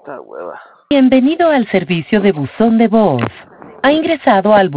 Esta hueva. Bienvenido al servicio de buzón de voz. Ha ingresado al